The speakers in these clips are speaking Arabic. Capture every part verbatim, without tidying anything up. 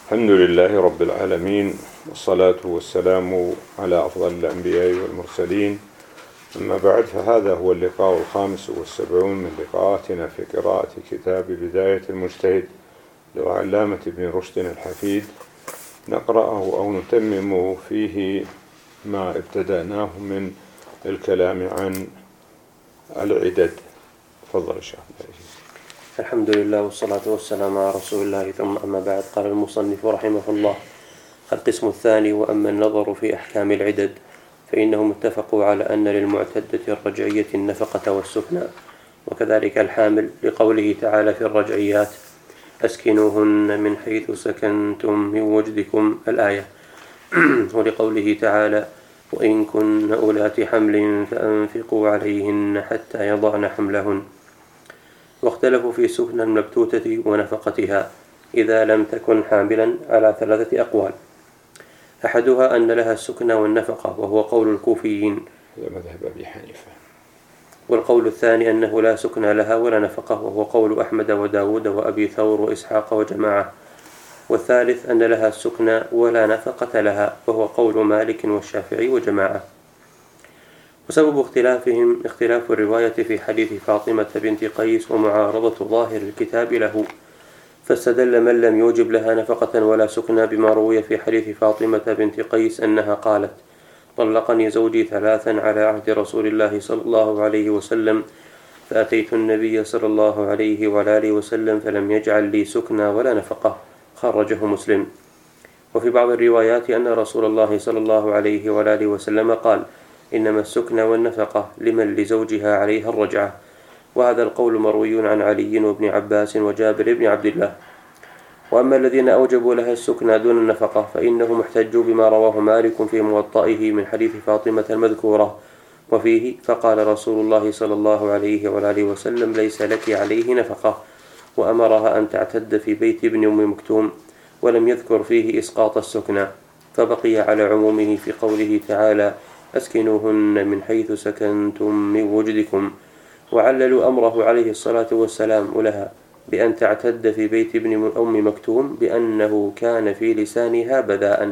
الحمد لله رب العالمين، والصلاة والسلام على أفضل الأنبياء والمرسلين. أما بعد، فهذا هو اللقاء الخامس والسبعون من لقاءاتنا في قراءة كتاب بداية المجتهد للعلامة ابن رشد الحفيد. نقرأه أو نتمم فيه ما ابتدأناه من الكلام عن العدد. تفضل يا شيخ. الحمد لله والصلاة والسلام على رسول الله، ثم أما بعد. قال المصنف رحمه الله: القسم الثاني: وأما النظر في أحكام العدد فإنهم اتفقوا على أن للمعتدة الرجعية النفقة والسكنى، وكذلك الحامل، لقوله تعالى في الرجعيات: أسكنوهن من حيث سكنتم من وجدكم، الآية. ولقوله تعالى: وإن كن أولات حمل فأنفقوا عليهن حتى يضعن حملهن. واختلفوا في سكن المبتوتة ونفقتها إذا لم تكن حاملا على ثلاثة أقوال. أحدها أن لها السكن والنفقة، وهو قول الكوفيين، مذهب أبي حنيفة. والقول الثاني أنه لا سكن لها ولا نفقة، وهو قول أحمد وداود وأبي ثور وإسحاق وجماعة. والثالث أن لها السكن ولا نفقة لها، وهو قول مالك والشافعي وجماعة. وسبب اختلافهم اختلاف الرواية في حديث فاطمة بنت قيس ومعارضة ظاهر الكتاب له، فاستدل من لم يوجب لها نفقة ولا سكنى بما روي في حديث فاطمة بنت قيس أنها قالت: طلقني زوجي ثلاثا على عهد رسول الله صلى الله عليه وسلم، فأتيت النبي صلى الله عليه وآله وسلم فلم يجعل لي سكنى ولا نفقة، خرجه مسلم. وفي بعض الروايات أن رسول الله صلى الله عليه وآله وسلم قال: إنما السكن والنفقة لمن لزوجها عليها الرجعة. وهذا القول مروي عن علي وابن عباس وجابر بن عبد الله. وأما الذين أوجبوا لها السكن دون النفقة فإنهم احتجوا بما رواه مالك في موطئه من حديث فاطمة المذكورة، وفيه: فقال رسول الله صلى الله عليه وآله وسلم: ليس لك عليه نفقة، وأمرها أن تعتد في بيت ابن أم مكتوم، ولم يذكر فيه إسقاط السكنى، فبقي على عمومه في قوله تعالى: أسكنوهن من حيث سكنتم من وجدكم. وعللوا أمره عليه الصلاة والسلام لها بأن تعتد في بيت ابن أم مكتوم بأنه كان في لسانها بذاء.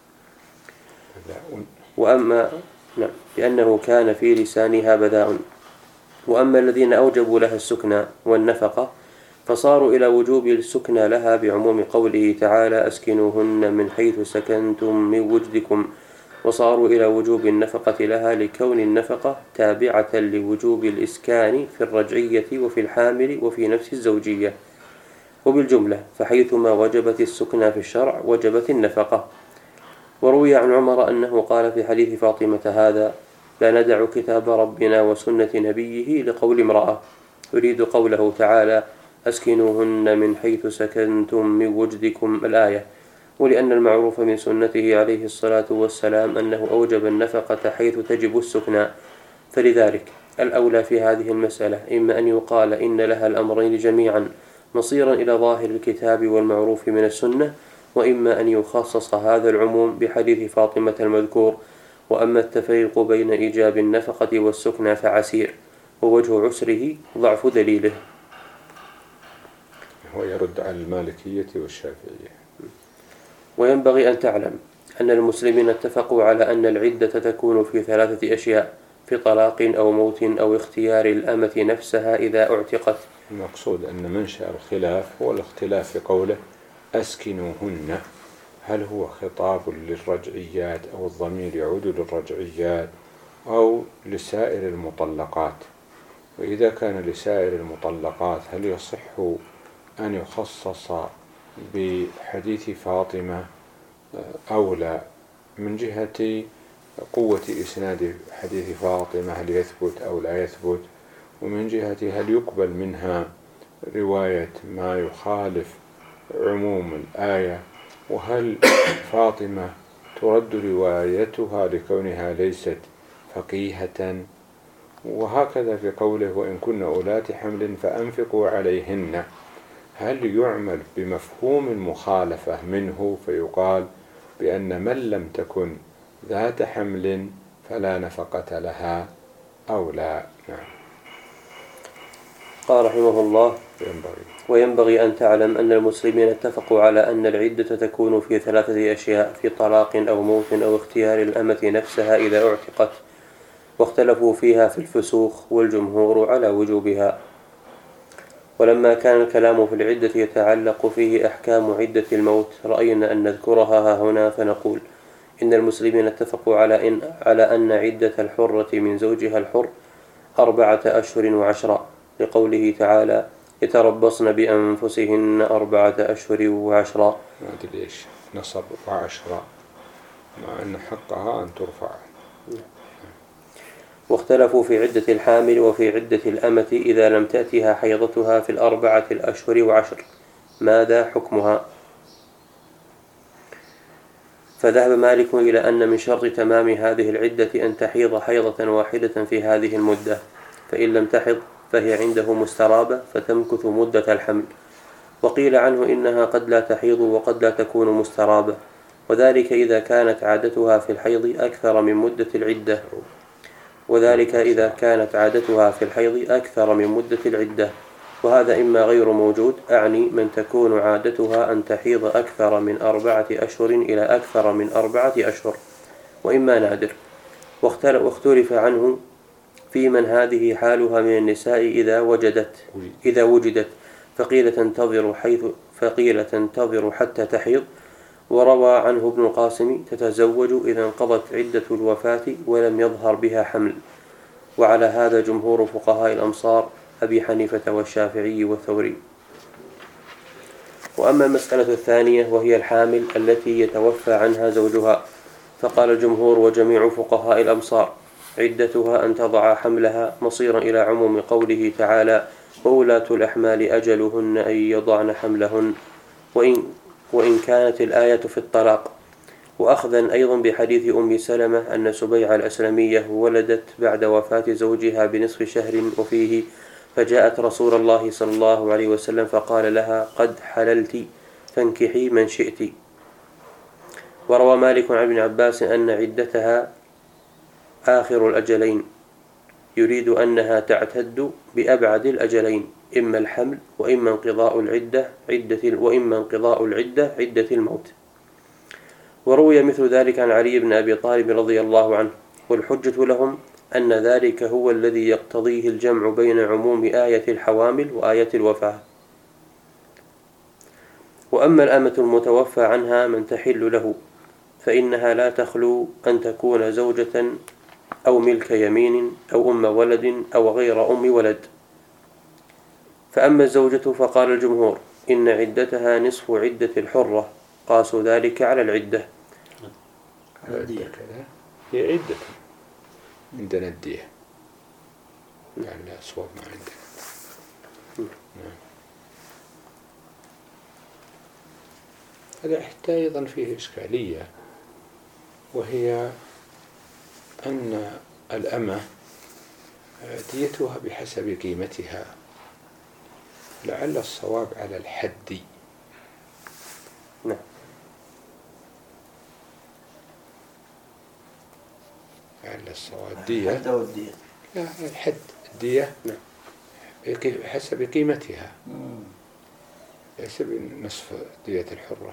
وأما نعم بأنه كان في لسانها بذاء. وأما الذين أوجبوا لها السكنى والنفقة فصاروا إلى وجوب السكنى لها بعموم قوله تعالى: أسكنوهن من حيث سكنتم من وجدكم، وصاروا إلى وجوب النفقة لها لكون النفقة تابعة لوجوب الإسكان في الرجعية وفي الحامل وفي نفس الزوجية. وبالجملة فحيثما وجبت السكنى في الشرع وجبت النفقة. وروي عن عمر أنه قال في حديث فاطمة هذا: لا ندع كتاب ربنا وسنة نبيه لقول امرأة، يريد قوله تعالى: أسكنوهن من حيث سكنتم من وجدكم، الآية. ولأن المعروف من سنته عليه الصلاة والسلام أنه أوجب النفقة حيث تجب السكنى، فلذلك الأولى في هذه المسألة إما أن يقال إن لها الأمرين جميعا مصيرا إلى ظاهر الكتاب والمعروف من السنة، وإما أن يخصص هذا العموم بحديث فاطمة المذكور. وأما التفريق بين إيجاب النفقة والسكنى فعسير، ووجه عسره ضعف دليله. هو يرد على المالكية والشافعية. وينبغي أن تعلم أن المسلمين اتفقوا على أن العدة تكون في ثلاثة أشياء: في طلاق أو موت أو اختيار الأمة نفسها إذا اعتقت. المقصود أن منشأ الخلاف هو الاختلاف في قوله أسكنوهن، هل هو خطاب للرجعيات أو الضمير يعود للرجعيات أو لسائر المطلقات؟ وإذا كان لسائر المطلقات هل يصح أن يخصص بحديث فاطمة أو لا، من جهة قوة إسناد حديث فاطمة هل يثبت أو لا يثبت، ومن جهة هل يقبل منها رواية ما يخالف عموم الآية، وهل فاطمة ترد روايتها لكونها ليست فقيهة. وهكذا في قوله: وإن كن أولات حمل فأنفقوا عليهن، هل يعمل بمفهوم المخالفة منه فيقال بأن من لم تكن ذات حمل فلا نفقة لها أو لا؟ نعم. قال رحمه الله: ينبغي وينبغي أن تعلم أن المسلمين اتفقوا على أن العدة تكون في ثلاثة أشياء: في طلاق أو موت أو اختيار الأمة نفسها إذا اعتقت، واختلفوا فيها في الفسوخ، والجمهور على وجوبها. ولما كان الكلام في العدة يتعلق فيه أحكام عدة الموت، رأينا أن نذكرها هنا فنقول: إن المسلمين اتفقوا على إن على أن عدة الحرة من زوجها الحر أربعة أشهر وعشرة، لقوله تعالى: يتربصن بأنفسهن أربعة أشهر وعشرة. ما أدري ليش نصب وعشرة مع أن حقها أن ترفع. واختلفوا في عدة الحامل وفي عدة الأمة إذا لم تأتها حيضتها في الأربعة الأشهر وعشر، ماذا حكمها؟ فذهب مالك إلى أن من شرط تمام هذه العدة أن تحيض حيضة واحدة في هذه المدة، فإن لم تحض فهي عنده مسترابة فتمكث مدة الحمل. وقيل عنه إنها قد لا تحيض وقد لا تكون مسترابة، وذلك إذا كانت عادتها في الحيض أكثر من مدة العدة وذلك إذا كانت عادتها في الحيض أكثر من مدة العدة وهذا إما غير موجود، أعني من تكون عادتها أن تحيض أكثر من أربعة أشهر إلى أكثر من أربعة أشهر، وإما نادر. واختلف عنه في من هذه حالها من النساء إذا وجدت إذا وجدت فقيل تنتظر حيث فقيل تنتظر حتى تحيض. وروى عنه ابن القاسم: تتزوج إذا انقضت عدة الوفاة ولم يظهر بها حمل. وعلى هذا جمهور فقهاء الأمصار أبي حنيفة والشافعي والثوري. وأما المسألة الثانية وهي الحامل التي يتوفى عنها زوجها، فقال الجمهور وجميع فقهاء الأمصار: عدتها أن تضع حملها، مصيرا إلى عموم قوله تعالى: وولاة الأحمال أجلهن أن يضعن حملهن، وإن, وإن كانت الآية في الطلاق. وأخذا أيضا بحديث أم سلمة أن سبيع الأسلمية ولدت بعد وفاة زوجها بنصف شهر وفيه، فجاءت رسول الله صلى الله عليه وسلم فقال لها: قد حللت فانكحي من شئت. وروى مالك عن ابن عباس أن عدتها آخر الأجلين، يريد أنها تعتد بأبعد الأجلين، إما الحمل وإما انقضاء العدة عدة وإما انقضاء العدة عدة الموت. وروي مثل ذلك عن علي بن أبي طالب رضي الله عنه، والحجة لهم أن ذلك هو الذي يقتضيه الجمع بين عموم آية الحوامل وآية الوفاة. وأما الأمة المتوفى عنها من تحل له، فإنها لا تخلو أن تكون زوجة أو ملك يمين أو أم ولد أو غير أم ولد. فأما الزوجة فقال الجمهور إن عدتها نصف عدة الحرة، قاسوا ذلك على العدة. هي عدة عندنا الدية، يعني لا أصوات ما عندنا. هذا حتى أيضا فيه إشكالية، وهي أن الأمة ديتها بحسب قيمتها، لعل الصواب على الحد. نعم. لعل الصواب دية الحد أو الدية؟ لا، الحد الدية بحسب قيمتها، ليس بنصف دية الحرة.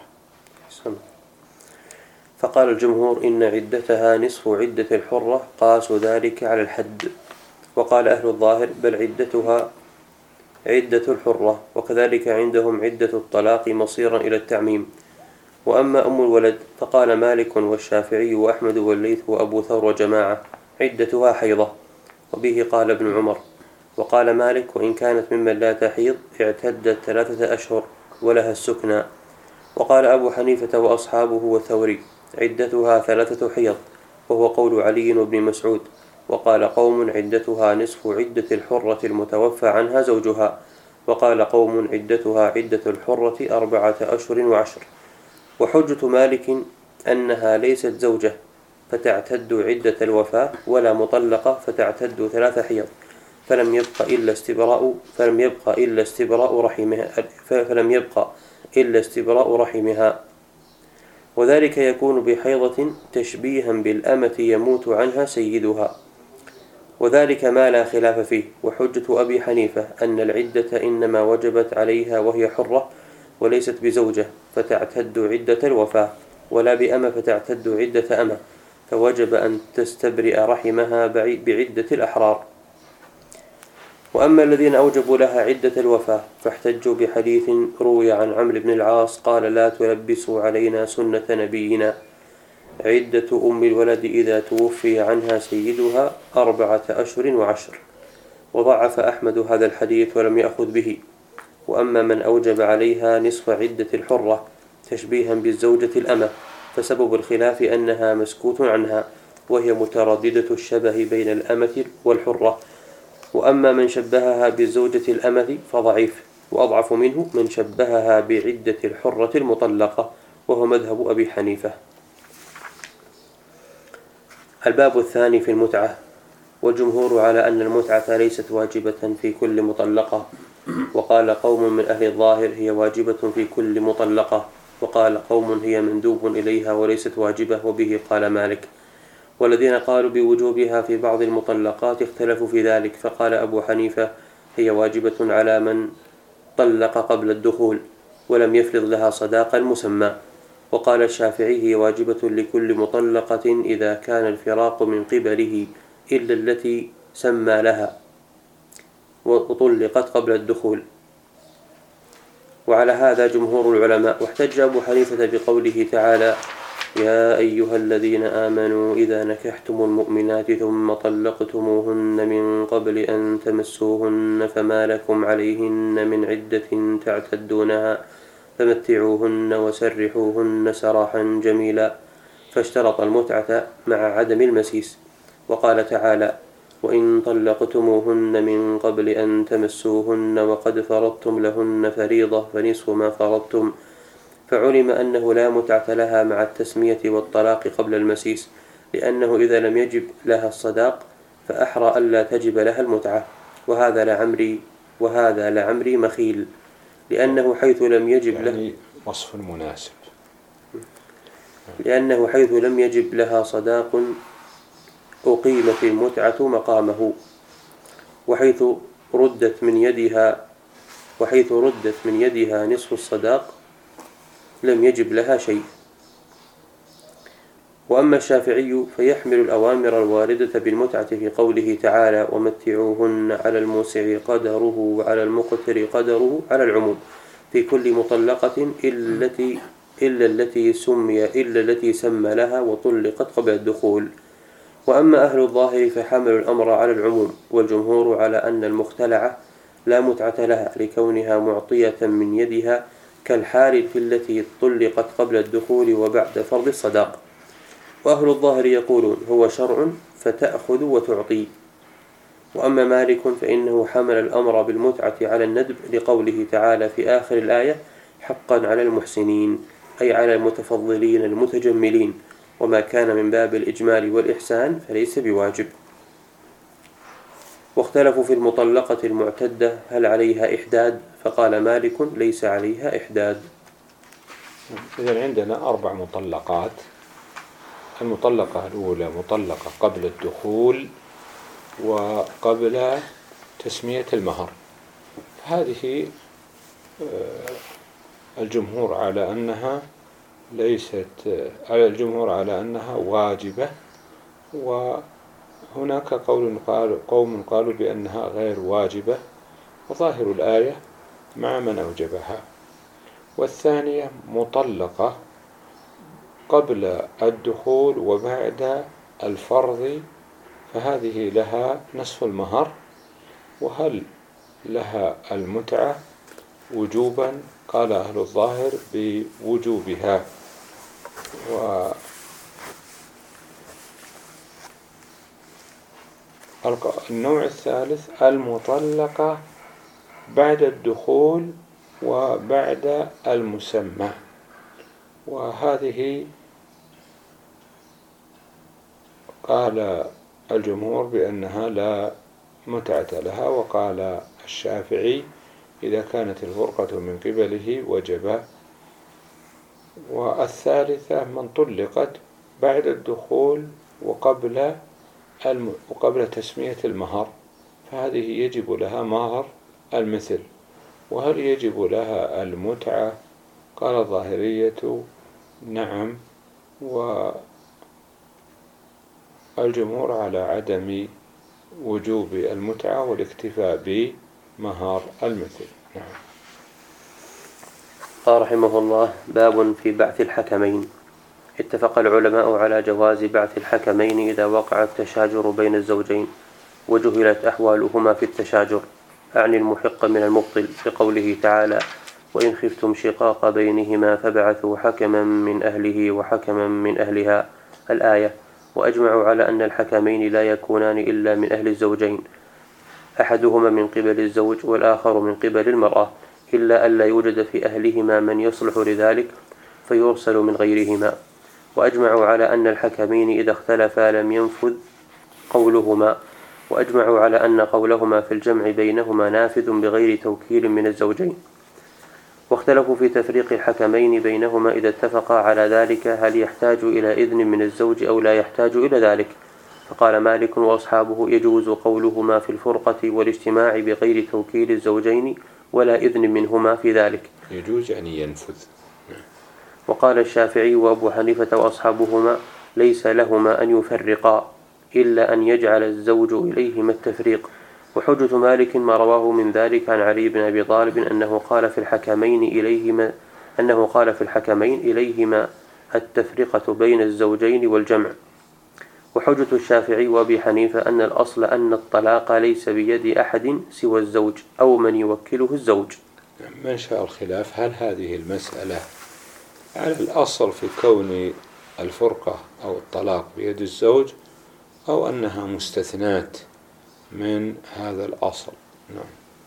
فقال الجمهور إن عدتها نصف عدة الحرة، قاسوا ذلك على الحد. وقال أهل الظاهر بل عدتها عدة الحرة، وكذلك عندهم عدة الطلاق مصيرا إلى التعميم. وأما أم الولد فقال مالك والشافعي وأحمد والليث وأبو ثور وجماعة عدتها حيضة، وبه قال ابن عمر. وقال مالك وإن كانت ممن لا تحيض اعتدت ثلاثة أشهر ولها السكنى. وقال أبو حنيفة وأصحابه والثوري عدتها ثلاثة حيض، وهو قول علي وابن مسعود. وقال قوم عدتها نصف عدة الحرة المتوفى عنها زوجها. وقال قوم عدتها عدة الحرة أربعة أشهر وعشر. وحجة مالك أنها ليست زوجة فتعتد عدة الوفاة، ولا مطلقة فتعتد ثلاث حيض، فلم يبق إلا استبراء فلم يبق إلا استبراء رحمها فلم يبق إلا استبراء رحمها. وذلك يكون بحيضة تشبيها بالأمة يموت عنها سيدها. وذلك ما لا خلاف فيه. وحجة أبي حنيفة أن العدة إنما وجبت عليها وهي حرة وليست بزوجة فتعتد عدة الوفاة، ولا بأمة فتعتد عدة أمة، فوجب أن تستبرئ رحمها بعدة الأحرار. وأما الذين أوجبوا لها عدة الوفاة فاحتجوا بحديث روي عن عمرو بن العاص قال: لا تلبسوا علينا سنة نبينا، عدة أم الولد إذا توفي عنها سيدها أربعة أشهر وعشر. وضعف أحمد هذا الحديث ولم يأخذ به. وأما من أوجب عليها نصف عدة الحرة تشبيها بالزوجة الأمة فسبب الخلاف أنها مسكوت عنها، وهي مترددة الشبه بين الأمة والحرة. وأما من شبهها بالزوجة الأمة فضعيف، وأضعف منه من شبهها بعدة الحرة المطلقة، وهو مذهب أبي حنيفة. الباب الثاني في المتعة. والجمهور على أن المتعة ليست واجبة في كل مطلقة، وقال قوم من أهل الظاهر هي واجبة في كل مطلقة، وقال قوم هي مندوب إليها وليست واجبة، وبه قال مالك. والذين قالوا بوجوبها في بعض المطلقات اختلفوا في ذلك، فقال أبو حنيفة هي واجبة على من طلق قبل الدخول ولم يفرض لها صداقا مسمى. وقال الشافعي هي واجبة لكل مطلقة إذا كان الفراق من قبله إلا التي سمى لها وطلقت قبل الدخول. وعلى هذا جمهور العلماء. واحتج أبو حنيفة بقوله تعالى: يا أيها الذين آمنوا إذا نكحتم المؤمنات ثم طلقتموهن من قبل أن تمسوهن فما لكم عليهن من عدة تعتدونها فمتعوهن وسرحوهن سراحا جميلا، فاشترط المتعة مع عدم المسيس. وقال تعالى: وإن طلقتموهن من قبل أن تمسوهن وقد فرضتم لهن فريضة فنصف ما فرضتم، فعلم أنه لا متعة لها مع التسمية والطلاق قبل المسيس، لأنه إذا لم يجب لها الصداق فأحرى ألا تجب لها المتعة. وهذا لعمري وهذا لعمري مخيل، لأنه حيث لم يجب يعني له وصف مناسب لأنه حيث لم يجب لها صداق أقيمت المتعة مقامه، وحيث ردت من يدها وحيث ردت من يدها نصف الصداق لم يجب لها شيء. وأما الشافعي فيحمل الأوامر الواردة بالمتعة في قوله تعالى: ومتعوهن على الموسع قدره وعلى المقتر قدره على العموم في كل مطلقة إلا التي إلا التي سمي إلا التي سمى لها وطلقت قبل الدخول. وأما أهل الظاهر فحملوا الأمر على العموم، والجمهور على أن المختلعة لا متعة لها لكونها معطية من يدها كالحال في التي طلقت قبل الدخول وبعد فرض الصداق. وأهل الظاهر يقولون هو شرع فتأخذ وتعطي. وأما مالك فإنه حمل الأمر بالمتعة على الندب لقوله تعالى في آخر الآية: حقا على المحسنين، أي على المتفضلين المتجملين، وما كان من باب الإجمال والإحسان فليس بواجب. واختلفوا في المطلقة المعتدة هل عليها إحداد، فقال مالك ليس عليها إحداد. إذن عندنا أربع مطلقات. المطلقة الأولى مطلقة قبل الدخول وقبل تسمية المهر، هذه الجمهور على أنها ليست على الجمهور على أنها واجبة، وهناك قول قال قوم قالوا بأنها غير واجبة، وظاهر الآية مع من أوجبها. والثانية مطلقة قبل الدخول وبعد الفرض، فهذه لها نصف المهر. وهل لها المتعة وجوبا؟ قال أهل الظاهر بوجوبها. والنوع الثالث المطلقة بعد الدخول وبعد المسمى، وهذه قال الجمهور بأنها لا متعة لها، وقال الشافعي إذا كانت الفرقة من قبله وجب. والثالثة من طلقت بعد الدخول وقبل وقبل تسمية المهر فهذه يجب لها مهر المثل. وهل يجب لها المتعة؟ قال الظاهرية نعم، والجمهور على عدم وجوب المتعة والاكتفاء بمهر المثل. نعم. قال رحمه الله: باب في بعث الحكمين. اتفق العلماء على جواز بعث الحكمين إذا وقع التشاجر بين الزوجين وجهلت أحوالهما في التشاجر، أعني المحق من المبطل، لقوله تعالى: وإن خفتم شقاق بينهما فابعثوا حكما من أهله وحكما من أهلها، الآية. وأجمعوا على أن الحكمين لا يكونان إلا من أهل الزوجين، أحدهما من قبل الزوج والآخر من قبل المرأة، إلا أن لا يوجد في أهلهما من يصلح لذلك فيرسل من غيرهما. وأجمعوا على أن الحكمين إذا اختلفا لم ينفذ قولهما، وأجمعوا على أن قولهما في الجمع بينهما نافذ بغير توكيل من الزوجين. واختلفوا في تفريق الحكمين بينهما إذا اتفقا على ذلك، هل يحتاج إلى إذن من الزوج أو لا يحتاج إلى ذلك. فقال مالك وأصحابه: يجوز قولهما في الفرقة والاجتماع بغير توكيل الزوجين ولا إذن منهما في ذلك. يجوز يعني ينفذ. وقال الشافعي وأبو حنيفة وأصحابهما: ليس لهما أن يفرقا إلا أن يجعل الزوج إليهما التفريق. وحجة مالك ما رواه من ذلك عن علي بن أبي طالب أنه قال في الحكمين إليهما أنه قال في الحكمين إليهما التفرقة بين الزوجين والجمع. وحجة الشافعي وأبي حنيفة أن الأصل أن الطلاق ليس بيد أحد سوى الزوج أو من يوكله الزوج. منشأ الخلاف هل هذه المسألة على الأصل في كون الفرقة أو الطلاق بيد الزوج أو أنها مستثنات من هذا الأصل. نعم.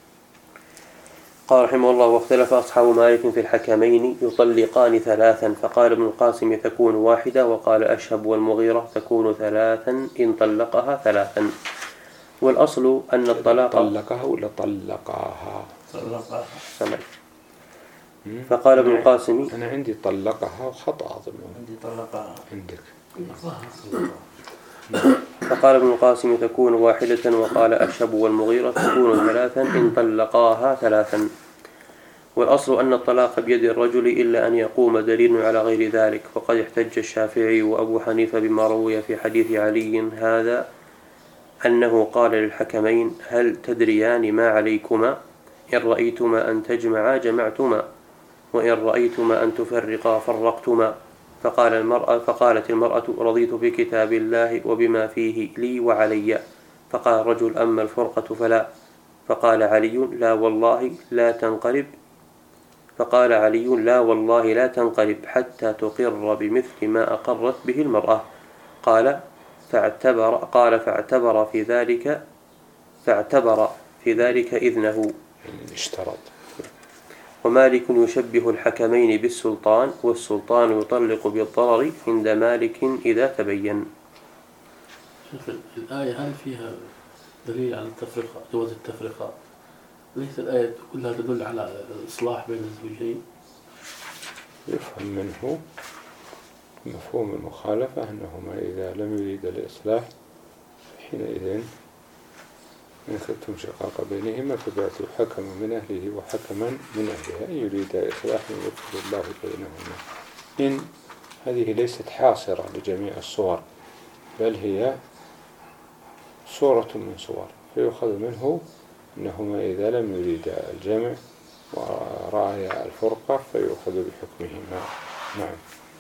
قال رحمه الله: واختلف أصحاب مالك في الحكمين يطلقان ثلاثا، فقال ابن القاسم تكون واحدة، وقال أشهب والمغيرة تكون ثلاثا إن طلقها ثلاثا. والأصل أن الطلاق طلقها ولا طلقها؟ طلقها. سمعت. فقال ابن القاسم: أنا عندي طلقها وخطأ أظن. عندي طلقها. عندك. فقال ابن القاسم تكون واحدة، وقال أشهب والمغيرة تكون ثلاثا إن طلقاها ثلاثا. والأصل أن الطلاق بيد الرجل إلا أن يقوم دليل على غير ذلك. وقد احتج الشافعي وأبو حنيفة بما روي في حديث علي هذا أنه قال للحكمين: هل تدريان ما عليكما؟ إن رأيتما أن تجمعا جمعتما، وإن رأيتما أن تفرقا فرقتما. فقال المرأة فقالت المرأة: رضيت بكتاب الله وبما فيه لي وعلي. فقال الرجل: أما الفرقة فلا. فقال علي: لا والله لا تنقلب فقال علي: لا والله لا تنقلب حتى تقر بمثل ما أقرت به المرأة. قال فاعتبر قال فاعتبر في ذلك فاعتبر في ذلك إذنه. اشترط. ومالك يشبه الحكمين بالسلطان، والسلطان يطلق بالضرر عند مالك إذا تبين. شوف الآية هل فيها دليل على التفرقة، جواز التفرقة؟ ليس الآية كلها تدل على الإصلاح بين الزوجين؟ يفهم منه مفهوم المخالفة أنهما إذا لم يريد الإصلاح حينئذ إن خفتم شقاق بينهما فبعثوا حكما من أهله وحكما من أهلها إن يريد إصلاحا يوفق الله بينهما. إن هذه ليست حاصرة لجميع الصور، بل هي صورة من صور، فيؤخذ منه أنهما إذا لم يريد الجمع ورأي الفرقة فيؤخذ بحكمهما. نعم.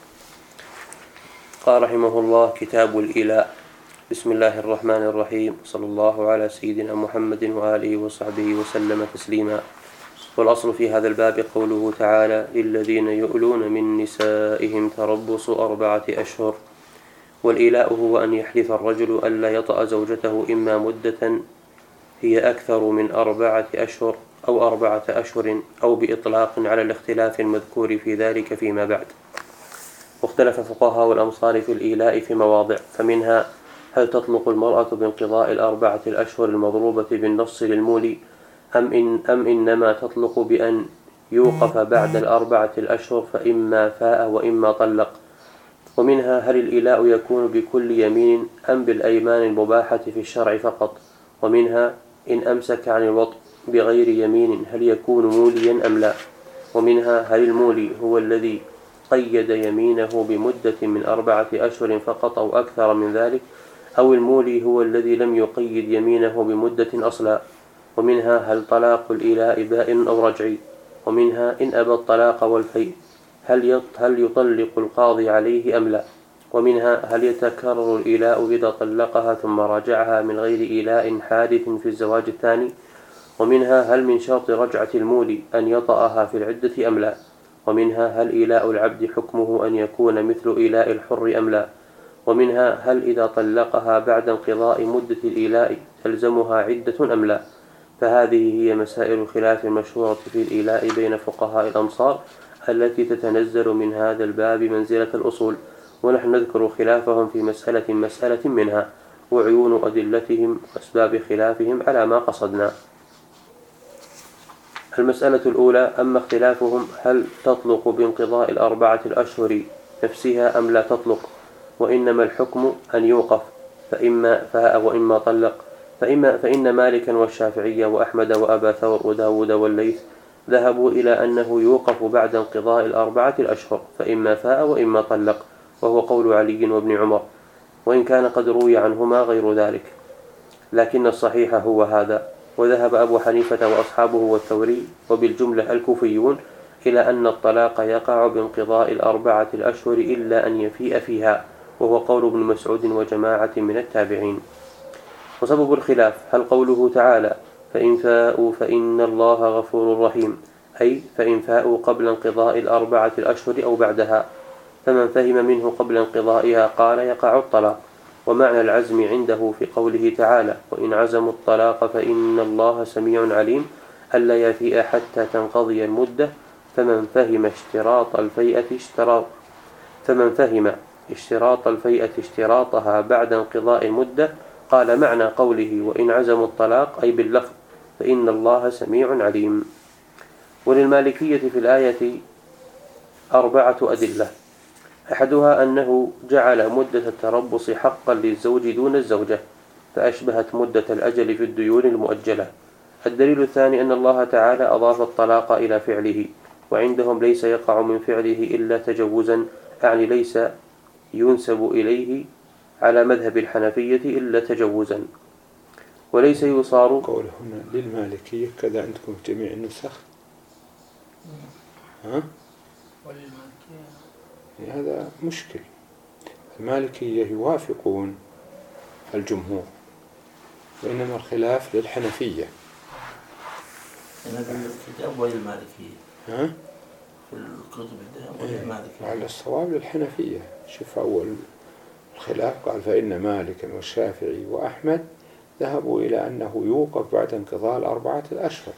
قال رحمه الله: كتاب الإلاء. بسم الله الرحمن الرحيم، صلى الله على سيدنا محمد وآله وصحبه وسلم تسليما. والأصل في هذا الباب قوله تعالى: للذين يؤلون من نسائهم تربص أربعة أشهر. والإلاء هو أن يحلف الرجل ألا يطأ زوجته إما مدة هي أكثر من أربعة أشهر أو أربعة أشهر أو بإطلاق على الاختلاف المذكور في ذلك فيما بعد. واختلف فقهاء الأمصار في الإيلاء في مواضع، فمنها: هل تطلق المرأة بانقضاء الأربعة الأشهر المضروبة بالنص للمولي، أم, إن أم إنما تطلق بأن يوقف بعد الأربعة الأشهر فإما فاء وإما طلق؟ ومنها هل الإيلاء يكون بكل يمين أم بالأيمان المباحة في الشرع فقط؟ ومنها إن أمسك عن الوطء بغير يمين هل يكون موليا أم لا؟ ومنها هل المولي هو الذي قيد يمينه بمدة من أربعة أشهر فقط أو أكثر من ذلك، أو المولي هو الذي لم يقيد يمينه بمدة أصلا؟ ومنها هل طلاق الإيلاء بائن أو رجعي؟ ومنها إن أبى الطلاق والفيء هل هل يطلق القاضي عليه أم لا؟ ومنها هل يتكرر الإيلاء إذا طلقها ثم راجعها من غير إيلاء حادث في الزواج الثاني؟ ومنها هل من شرط رجعة المولي أن يطأها في العدة أم لا؟ ومنها هل إيلاء العبد حكمه أن يكون مثل إيلاء الحر أم لا؟ ومنها هل إذا طلقها بعد انقضاء مدة الإيلاء تلزمها عدة أم لا؟ فهذه هي مسائل الخلاف المشهورة في الإيلاء بين فقهاء الأمصار التي تتنزل من هذا الباب منزلة الأصول، ونحن نذكر خلافهم في مسألة مسألة منها وعيون أدلتهم وأسباب خلافهم على ما قصدنا. المسألة الأولى: أما اختلافهم هل تطلق بانقضاء الأربعة الأشهر نفسها أم لا تطلق، وإنما الحكم أن يوقف فإما فاء وإما طلق، فإما فإن مالكا والشافعية وأحمد وأبا ثور وداود والليث ذهبوا إلى أنه يوقف بعد انقضاء الأربعة الأشهر فإما فاء وإما طلق، وهو قول علي وابن عمر، وإن كان قد روي عنهما غير ذلك، لكن الصحيح هو هذا. وذهب أبو حنيفة وأصحابه والثوري وبالجملة الكوفيون إلى أن الطلاق يقع بانقضاء الأربعة الأشهر إلا أن يفيء فيها، وهو قول ابن مسعود وجماعة من التابعين. وسبب الخلاف هل قوله تعالى فإن فاءوا فإن الله غفور رحيم، أي فإن فاءوا قبل انقضاء الأربعة الأشهر أو بعدها، فمن فهم منه قبل انقضائها قال يقع الطلاق. ومعنى العزم عنده في قوله تعالى وإن عزموا الطلاق فإن الله سميع عليم ألا يفيء حتى تنقضي المدة، فمن فهم اشتراط الفيئة اشتراط فمن فهم اشتراط الفيئة اشتراطها بعد انقضاء المدة قال معنى قوله وإن عزموا الطلاق أي باللفظ فإن الله سميع عليم. وللمالكية في الآية أربعة أدلة: أحدها أنه جعل مدة التربص حقا للزوج دون الزوجة فأشبهت مدة الأجل في الديون المؤجلة. الدليل الثاني أن الله تعالى أضاف الطلاق إلى فعله، وعندهم ليس يقع من فعله إلا تجوزا، يعني ليس ينسب إليه على مذهب الحنفية إلا تجوزا، وليس يصار. قوله هنا للمالكية كذا عندكم في جميع النسخ؟ ها؟ هذا مشكل. المالكية يوافقون الجمهور، وإنما الخلاف للحنفية. هذا الكتاب وين المالكية؟ ها؟ في الكتب وين المالكية؟ على الصواب للحنفية. شوف أول الخلاف قال فإن مالكا والشافعي وأحمد ذهبوا إلى أنه يوقف بعد انقضاء الأربعة الأشهر،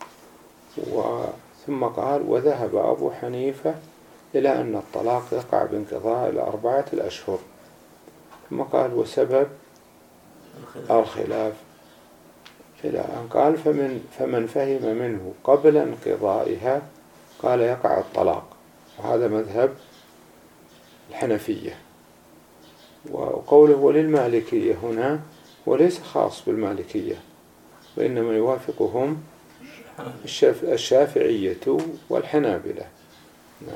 ثم قال وذهب أبو حنيفة إلى أن الطلاق يقع بانقضاء الأربعة الأشهر، ثم قال وسبب الخلاف إلى أن قال فمن, فمن فهم منه قبل انقضائها قال يقع الطلاق، وهذا مذهب الحنفية. وقوله وللمالكية هنا وليس خاص بالمالكية، وإنما يوافقهم الشافعية والحنابلة. نعم.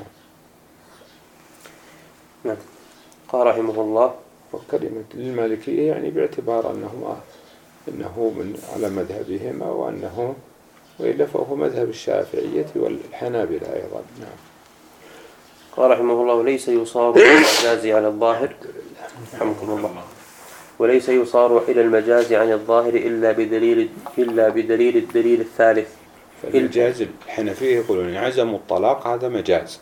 نعم. قال رحمه الله وكلمة للمالكية يعني باعتبار أنه أنه من على مذهبهم، وأنه وإلا فهو مذهب الشافعية والحنابلة أيضا. نعم. قال رحمه الله وليس يصار إلى المجاز عن الظاهر رحمكم الله وليس يصار إلى المجاز عن الظاهر إلا بدليل إلا بدليل الدليل الثالث. فالمجاز الحنفية يقولون عزموا الطلاق هذا مجاز.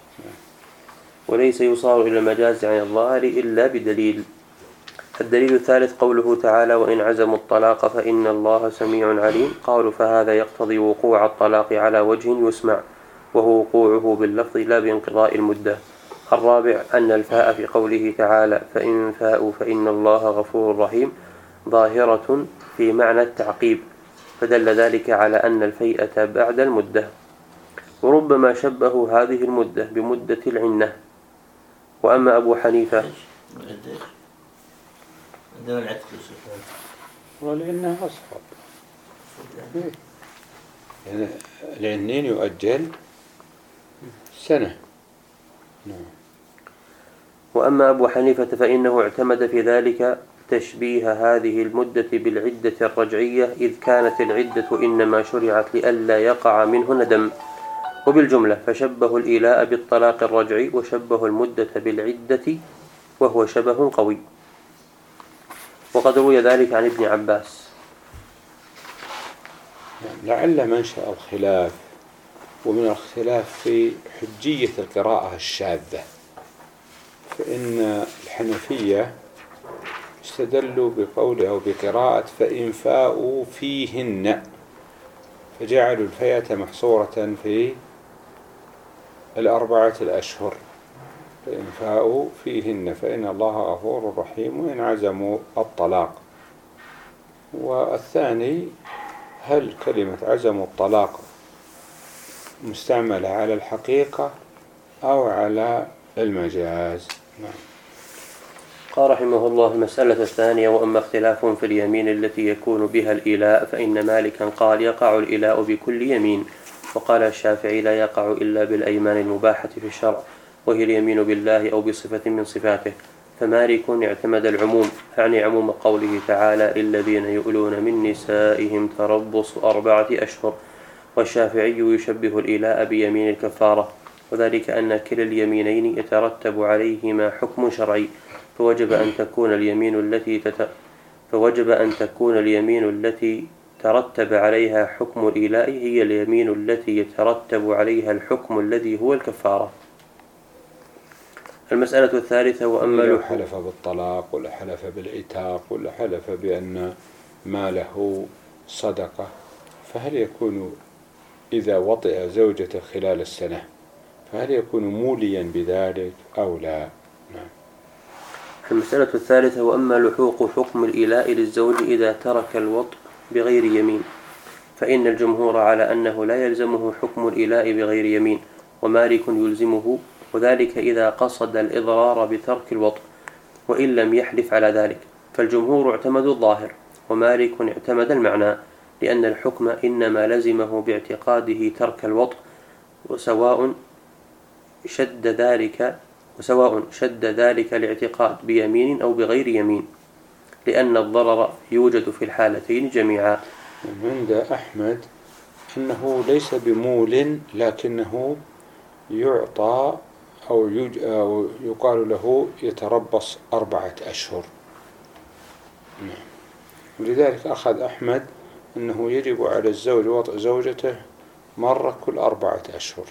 وليس يصار إلى المجاز عن الظاهر إلا بدليل. الدليل الثالث قوله تعالى وإن عزموا الطلاق فإن الله سميع عليم، قالوا فهذا يقتضي وقوع الطلاق على وجه يسمع، وهو وقوعه باللفظ لا بانقضاء المدة. الرابع أن الفاء في قوله تعالى فإن فاءوا فإن الله غفور رحيم ظاهرة في معنى التعقيب، فدل ذلك على أن الفيئة بعد المدة. وربما شبهوا هذه المدة بمدة العنة، وأما أبو حنيفة إيش؟ العدة إيش؟ عندنا العتق يا شيخ. ولأنها أصعب، يعني الاثنين يؤجل سنة. نعم. وأما أبو حنيفة فإنه اعتمد في ذلك تشبيه هذه المدة بالعدة الرجعية، إذ كانت العدة إنما شرعت لئلا يقع منه ندم. وبالجملة فشبه الإيلاء بالطلاق الرجعي، وشبه المدة بالعدة، وهو شبه قوي. وقد روي ذلك عن ابن عباس. لعل منشأ الخلاف ومن الاختلاف في حجية القراءة الشاذة، فإن الحنفية استدلوا بقوله أو بقراءة فإن فاءوا فيهن، فجعلوا الفية محصورة في الأربعة الأشهر، فإن فاءوا فيهن فإن الله غفور رحيم، وإن عزموا الطلاق. والثاني هل كلمة عزموا الطلاق مستعملة على الحقيقة أو على المجاز؟ نعم. قال رحمه الله: المسألة الثانية: وأما اختلاف في اليمين التي يكون بها الإيلاء، فإن مالكا قال يقع الإيلاء بكل يمين، وقال الشافعي لا يقع إلا بالأيمان المباحة في الشرع، وهي اليمين بالله أو بصفة من صفاته. فمالك اعتمد العموم، يعني عموم قوله تعالى: للذين يؤلون من نسائهم تربص أربعة أشهر. والشافعي يشبه الإيلاء بيمين الكفارة، وذلك أن كلا اليمينين يترتب عليهما حكم شرعي، فوجب أن تكون اليمين التي تت... فوجب أن تكون اليمين التي ترتب عليها حكم الإيلاء هي اليمين التي يترتب عليها الحكم الذي هو الكفارة. المسألة الثالثة: وأما لو حلف بالطلاق ولا حلف بالعتاق ولا حلف بأن ماله صدقة، فهل يكون إذا وطئ زوجته خلال السنة فهل يكون موليا بذلك أو لا؟ نعم. المسألة الثالثة: وأما لحوق حكم الإيلاء للزوج إذا ترك الوطء بغير يمين، فإن الجمهور على أنه لا يلزمه حكم الإيلاء بغير يمين، ومالك يلزمه، وذلك إذا قصد الإضرار بترك الوطء وإن لم يحلف على ذلك. فالجمهور اعتمدوا الظاهر، ومالك اعتمد المعنى، لأن الحكم إنما لزمه باعتقاده ترك الوطء، وسواء شد ذلك وسواء شد ذلك الاعتقاد بيمين أو بغير يمين، لأن الضرر يوجد في الحالتين جميعا. عند أحمد أنه ليس بمول، لكنه يعطى أو, أو يقال له يتربص أربعة أشهر. لذلك أخذ أحمد أنه يجب على الزوج وطء زوجته مرة كل أربعة أشهر.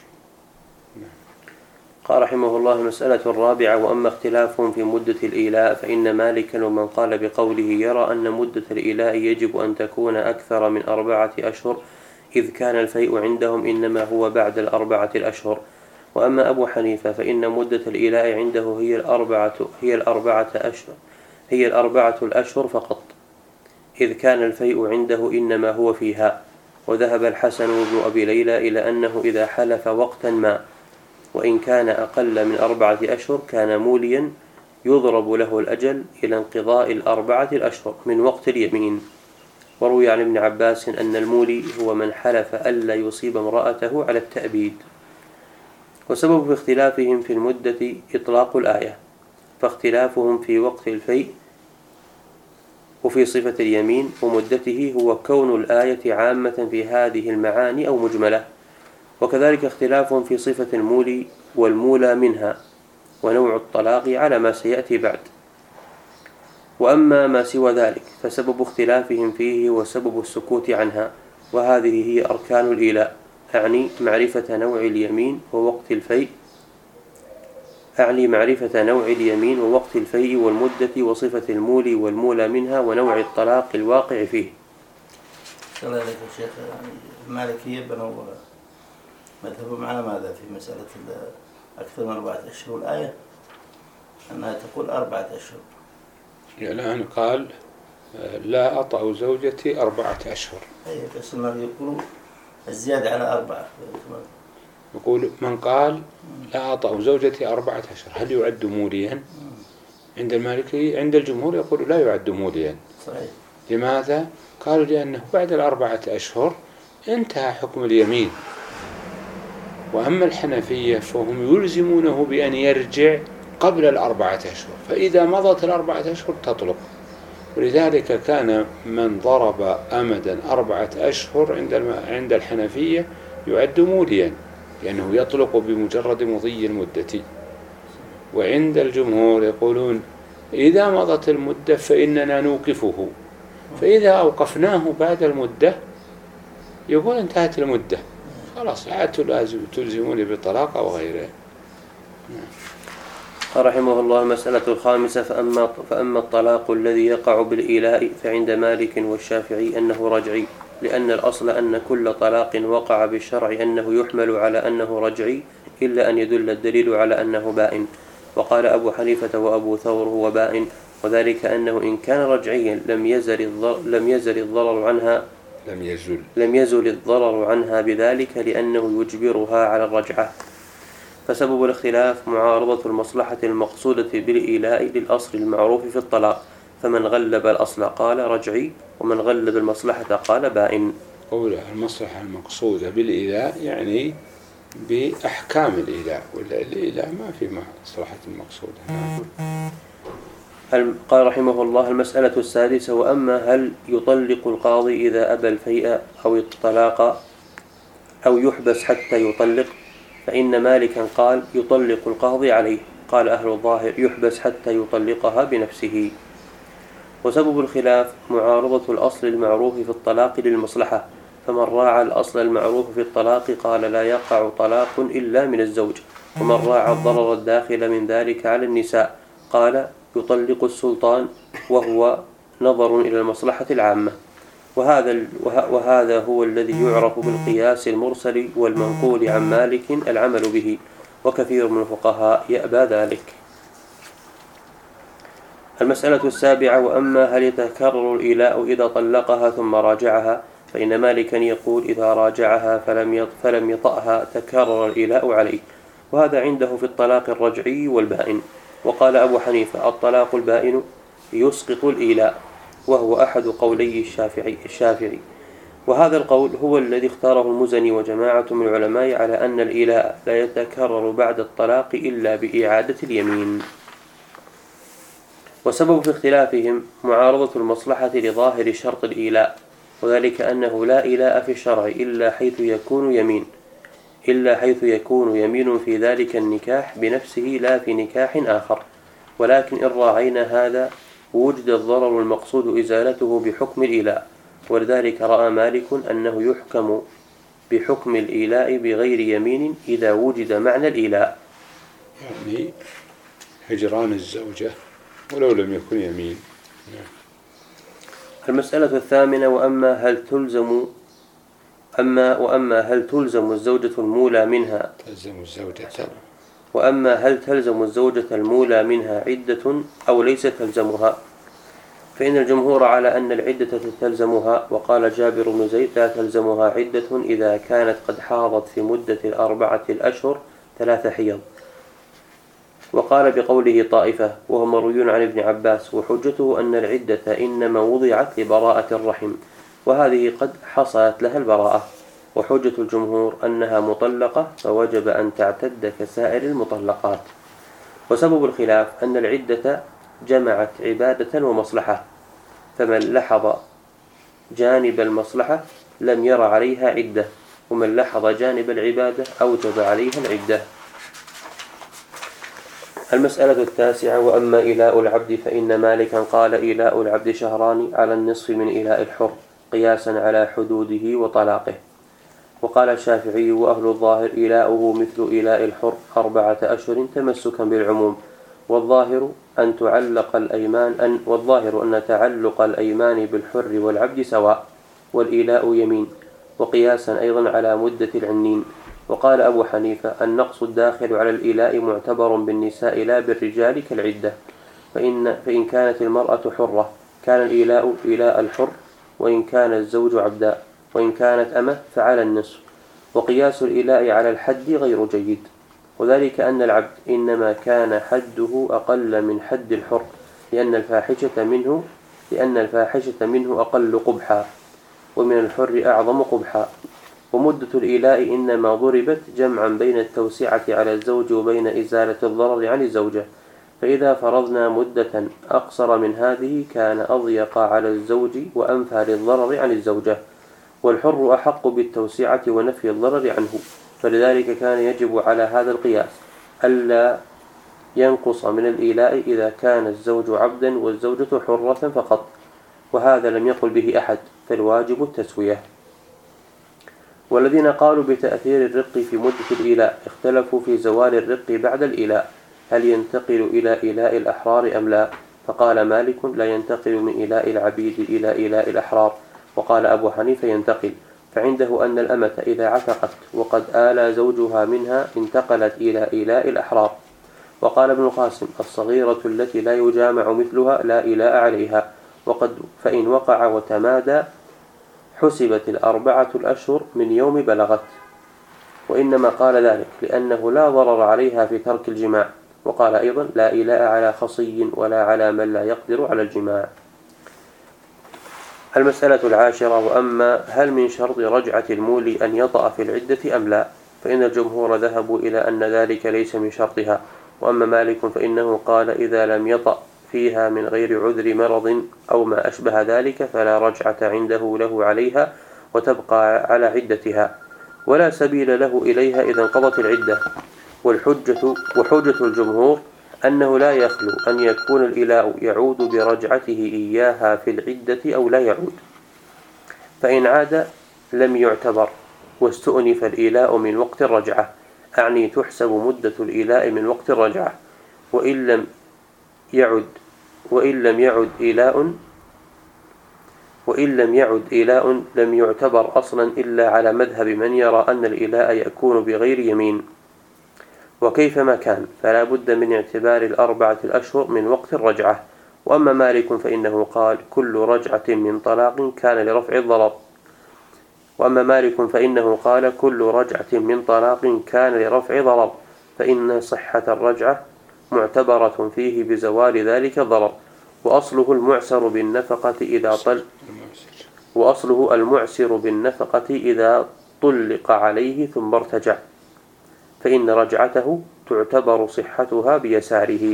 قال رحمه الله: المسألة الرابعة: وأما اختلاف في مدة الإيلاء، فإن مالكا ومن قال بقوله يرى أن مدة الإيلاء يجب أن تكون أكثر من أربعة أشهر، إذ كان الفيء عندهم إنما هو بعد الأربعة الأشهر. وأما أبو حنيفة فإن مدة الإيلاء عنده هي الأربعة هي الأربعة أشهر هي الأربعة الأشهر فقط، إذ كان الفيء عنده إنما هو فيها. وذهب الحسن بن أبي ليلى إلى أنه إذا حلف وقتا ما وإن كان أقل من أربعة أشهر كان موليا، يضرب له الأجل إلى انقضاء الأربعة الأشهر من وقت اليمين. وروي عن ابن عباس أن المولي هو من حلف ألا يصيب امرأته على التأبيد. وسبب في اختلافهم في المدة إطلاق الآية، فاختلافهم في وقت الفيء وفي صفة اليمين ومدته هو كون الآية عامة في هذه المعاني أو مجملة، وكذلك اختلافهم في صفة المولي والمولى منها ونوع الطلاق على ما سيأتي بعد. وأما ما سوى ذلك فسبب اختلافهم فيه وسبب السكوت عنها، وهذه هي أركان الإيلاء، أعني معرفة نوع اليمين ووقت الفيء أعني معرفة نوع اليمين ووقت الفيء والمدة وصفة المولي والمولى منها ونوع الطلاق الواقع فيه. الله عليك يا شيخ. المالكية بنوا مذهبهم على ماذا في مسألة أكثر من أربعة أشهر، الآية أنها تقول أربعة أشهر. الآن قال لا أطأ زوجتي أربعة أشهر. أي بس ما يقولوا الزيادة على أربعة. يقول من قال لا أطأ زوجتي أربعة أشهر هل يعد موليا؟ عند المالكي عند الجمهور يقول لا يعد موليا. صحيح. لماذا؟ قالوا لأنه بعد الأربعة أشهر انتهى حكم اليمين. وأما الحنفية فهم يلزمونه بأن يرجع قبل الأربعة أشهر، فإذا مضت الأربعة أشهر تطلق. ولذلك كان من ضرب أمدا أربعة أشهر عند عند الحنفية يعد موليا، لأنه يطلق بمجرد مضي المدة. وعند الجمهور يقولون إذا مضت المدة فإننا نوقفه، فإذا أوقفناه بعد المدة يقول انتهت المدة خلاص عاد تلزموني بالطلاق أو غيره. رحمه الله. المسألة الخامسة فأما, فأما الطلاق الذي يقع بالإيلاء فعند مالك والشافعي أنه رجعي، لأن الأصل أن كل طلاق وقع بالشرع أنه يحمل على أنه رجعي إلا أن يدل الدليل على أنه بائن. وقال أبو حنيفة وأبو ثور هو بائن، وذلك أنه إن كان رجعيا لم يزل الضرر, لم يزل الضرر عنها لم يزل لم يزل الضرر عنها بذلك لأنه يجبرها على الرجعة. فسبب الاختلاف معارضة المصلحة المقصودة بالإيلاء للأصل المعروف في الطلاق، فمن غلب الأصل قال رجعي، ومن غلب المصلحة قال بائن. قوله المصلحة المقصودة بالإيلاء يعني بأحكام الإيلاء، ولا الإيلاء ما في مصلحة المقصودة. قال رحمه الله. المسألة السادسة وأما هل يطلق القاضي إذا أبى الفيء أو الطلاق أو يحبس حتى يطلق، فإن مالكا قال يطلق القاضي عليه. قال أهل الظاهر يحبس حتى يطلقها بنفسه. وسبب الخلاف معارضة الأصل المعروف في الطلاق للمصلحة، فمن راعى الأصل المعروف في الطلاق قال لا يقع طلاق إلا من الزوج، ومن راعى الضرر الداخل من ذلك على النساء قال يطلق السلطان، وهو نظر إلى المصلحة العامة. وهذا, وهذا هو الذي يعرف بالقياس المرسل والمنقول عن مالك العمل به، وكثير من الفقهاء يأبى ذلك. المسألة السابعة وأما هل يتكرر الإيلاء إذا طلقها ثم راجعها، فإن مالكا يقول إذا راجعها فلم فلم يطأها تكرر الإيلاء عليه، وهذا عنده في الطلاق الرجعي والبائن. وقال أبو حنيفة الطلاق البائن يسقط الإيلاء، وهو أحد قولي الشافعي, الشافعي وهذا القول هو الذي اختاره المزني وجماعة من العلماء على أن الإيلاء لا يتكرر بعد الطلاق إلا بإعادة اليمين. وسبب في اختلافهم معارضة المصلحة لظاهر شرط الإيلاء، وذلك أنه لا إيلاء في الشرع إلا حيث يكون يمين إلا حيث يكون يمين في ذلك النكاح بنفسه لا في نكاح آخر، ولكن إن راعينا هذا وجد الضرر المقصود إزالته بحكم الإيلاء، ولذلك رأى مالك أنه يحكم بحكم الإيلاء بغير يمين إذا وجد معنى الإيلاء، يعني هجران الزوجة ولو لم يكن يمين. المسألة الثامنة وأما هل تلزم أما وأما هل تلزم الزوجة المولى منها تلزم الزوجة وأما هل تلزم الزوجة المولى منها عدة أو ليس تلزمها، فإن الجمهور على أن العدة تلزمها، وقال جابر بن زيد لا تلزمها عدة إذا كانت قد حاضت في مدة الأربعة الأشهر ثلاث حيض. وقال بقوله طائفة وهو مروي عن ابن عباس، وحجته أن العدة إنما وضعت لبراءة الرحم، وهذه قد حصلت لها البراءة، وحجة الجمهور أنها مطلقة فوجب أن تعتد كسائر المطلقات. وسبب الخلاف أن العدة جمعت عبادة ومصلحة، فمن لحظ جانب المصلحة لم ير عليها عدة، ومن لحظ جانب العبادة أوجب عليها العدة. المسألة التاسعة وأما إيلاء العبد، فإن مالكا قال إيلاء العبد شهران على النصف من إيلاء الحر قياسا على حدوده وطلاقه. وقال الشافعي وأهل الظاهر إيلاؤه مثل إيلاء الحر أربعة أشهر تمسكا بالعموم، والظاهر أن تعلق الأيمان أن والظاهر أن تعلق الأيمان بالحر والعبد سواء، والإيلاء يمين، وقياسا أيضا على مدة العنين. وقال أبو حنيفة النقص الداخل على الإيلاء معتبر بالنساء لا بالرجال كالعدة، فإن, فإن كانت المرأة حرة كان الإيلاء إيلاء الحر، وإن كان الزوج عبدا، وإن كانت أمه فعلى النصف. وقياس الإيلاء على الحد غير جيد، وذلك أن العبد إنما كان حده أقل من حد الحر لأن الفاحشة منه لأن الفاحشة منه أقل قبحا، ومن الحر أعظم قبحا. ومدة الإيلاء إنما ضربت جمعا بين التوسعة على الزوج وبين إزالة الضرر عن الزوجة، فإذا فرضنا مدة أقصر من هذه كان أضيق على الزوج وأنفى للضرر عن الزوجة، والحر أحق بالتوسعة ونفي الضرر عنه، فلذلك كان يجب على هذا القياس ألا ينقص من الإيلاء إذا كان الزوج عبدا والزوجة حرة فقط، وهذا لم يقل به أحد، فالواجب التسوية. والذين قالوا بتأثير الرق في مدة الإيلاء اختلفوا في زوال الرق بعد الإيلاء، هل ينتقل إلى إيلاء الأحرار أم لا؟ فقال مالك لا ينتقل من إيلاء العبيد إلى إيلاء الأحرار، وقال أبو حنيفة ينتقل، فعنده أن الأمة إذا عتقت وقد آلى زوجها منها انتقلت إلى إيلاء الأحرار. وقال ابن القاسم الصغيرة التي لا يجامع مثلها لا إيلاء عليها، وقد فإن وقع وتمادى حسبت الأربعة الأشهر من يوم بلغت، وإنما قال ذلك لأنه لا ضرر عليها في ترك الجماع. وقال أيضا لا إيلاء على خصي ولا على من لا يقدر على الجماع. المسألة العاشرة: وأما هل من شرط رجعة المولي أن يطأ في العدة أم لا؟ فإن الجمهور ذهبوا إلى أن ذلك ليس من شرطها، وأما مالك فإنه قال إذا لم يطأ فيها من غير عذر مرض أو ما أشبه ذلك فلا رجعة عنده له عليها وتبقى على عدتها، ولا سبيل له إليها إذا انقضت العدة. والحجة وحجة الجمهور أنه لا يخلو أن يكون الإيلاء يعود برجعته إياها في العدة أو لا يعود، فإن عاد لم يعتبر، واستؤنف الإيلاء من وقت الرجعة، أعني تحسب مدة الإيلاء من وقت الرجعة، وإن لم يعد وإن لم يعد إيلاء وإن لم يعد إيلاء لم يعتبر أصلا إلا على مذهب من يرى أن الإيلاء يكون بغير يمين. وكيفما كان فلا بد من اعتبار الأربعة الأشهر من وقت الرجعة. وأما مالك فإنه قال كل رجعة من طلاق كان لرفع الضرر وأما مالك فإنه قال كل رجعة من طلاق كان لرفع ضرر، فإن صحة الرجعة معتبرة فيه بزوال ذلك الضرر، وأصله المعسر بالنفقة إذا طل وأصله المعسر بالنفقة إذا طلق عليه ثم ارتجع، فإن رجعته تعتبر صحتها بيساره.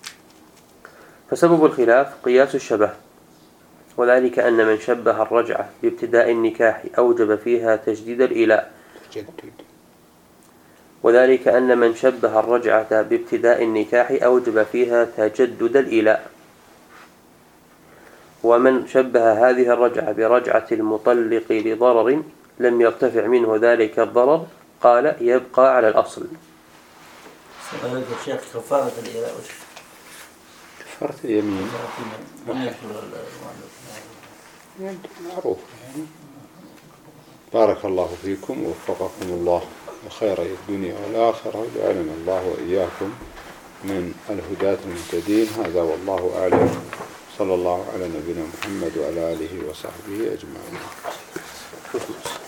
فسبب الخلاف قياس الشبه، وذلك أن من شبه الرجعة بابتداء النكاح أوجب فيها تجديد الإيلاء وذلك أن من شبه الرجعة بابتداء النكاح أوجب فيها تجدد الإيلاء. ومن شبه هذه الرجعة برجعة المطلق لضرر لم يرتفع منه ذلك الضرر قال يبقى على الأصل. الشيخ كفارة الإيلاء وش؟ كفارة اليمين معروف. بارك الله فيكم ووفقكم الله لخير الدنيا والآخرة، وجعلنا الله وإياكم من الهداة المهتدين. هذا والله أعلم. صلى الله على نبينا محمد وعلى آله وصحبه أجمعين.